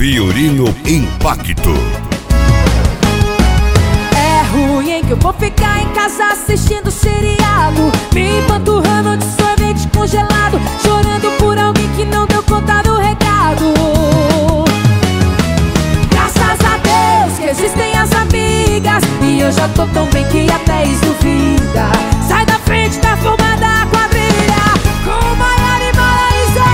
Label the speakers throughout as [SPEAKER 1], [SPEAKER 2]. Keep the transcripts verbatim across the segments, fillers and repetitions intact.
[SPEAKER 1] Fiorino Impacto.
[SPEAKER 2] É ruim hein, que eu vou ficar em casa assistindo seriado, me empanturrando de sorvete congelado, chorando por alguém que não deu conta do recado. Graças a Deus que existem as amigas, e eu já tô tão bem que até isso duvida. Sai da frente, tá formada a quadrilha com Maiara e Maraísa.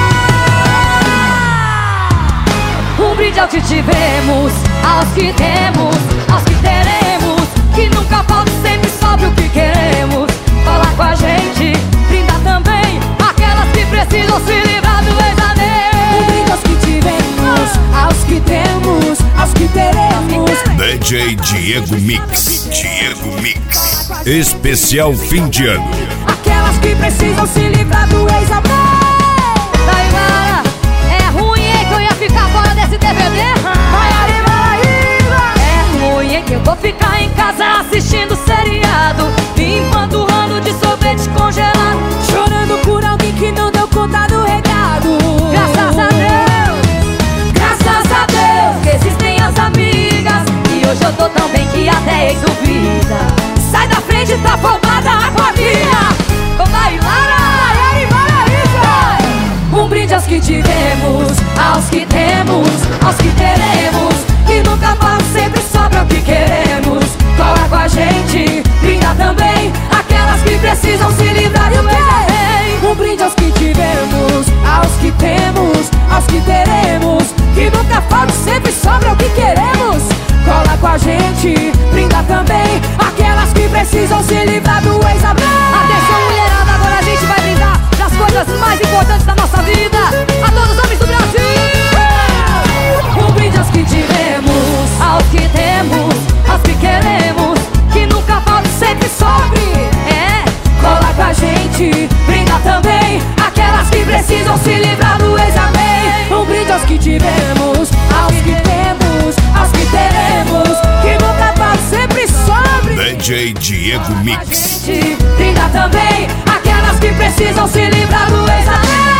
[SPEAKER 3] Um brinde ao que tivemos, aos que temos, aos que teremos, que nunca falta, sempre sobre o que queremos. Cola com a gente, brinda também aquelas que precisam se livrar do ex-amor.
[SPEAKER 2] Um brinde aos que tivemos, aos que temos, aos que teremos.
[SPEAKER 1] D J Diego Mix, Diego Mix, especial fim de ano.
[SPEAKER 2] Aquelas que precisam se livrar do ex-amor.
[SPEAKER 3] Maiara, é ruim hein, que eu ia ficar fora desse D V D.
[SPEAKER 2] Maiara e Maraísa.
[SPEAKER 3] É ruim hein, que eu vou ficar em casa assistindo seriado, me empanturrando de sorvete congelado,
[SPEAKER 2] chorando por alguém que não deu conta do recado.
[SPEAKER 3] Graças a Deus,
[SPEAKER 2] graças a Deus
[SPEAKER 3] que existem as amigas, e hoje eu tô tão bem que até ex duvida.
[SPEAKER 2] Sai da frente, tá formada a quadrilha
[SPEAKER 3] com Maiara,
[SPEAKER 2] Maiara e Maraísa.
[SPEAKER 3] Um brinde aos que tivemos, aos que temos, aos que teremos, que nunca falta, sempre sobra o que queremos. Cola com a gente, brinda também aquelas que precisam se livrar do bem.
[SPEAKER 2] Um brinde aos que tivemos, aos que temos, aos que teremos, que nunca falta, sempre sobra o que queremos. Cola com a gente, brinda também aquelas que precisam se livrar do ex-amor.
[SPEAKER 3] Atenção mulherada, agora a gente vai brindar das coisas mais importantes da nossa vida. A todos os homens do Brasil.
[SPEAKER 2] Um brinde aos que tivemos,
[SPEAKER 3] aos que temos, aos que queremos,
[SPEAKER 2] que nunca falta, sempre sobre.
[SPEAKER 3] É,
[SPEAKER 2] cola com a gente, brinda também aquelas que precisam se livrar do ex-amor. Um brinde aos que tivemos, aos que temos, aos que teremos, que nunca falta, sempre sobre.
[SPEAKER 1] D J Diego Mix.
[SPEAKER 2] Brinda também aquelas que precisam se livrar do ex-amor.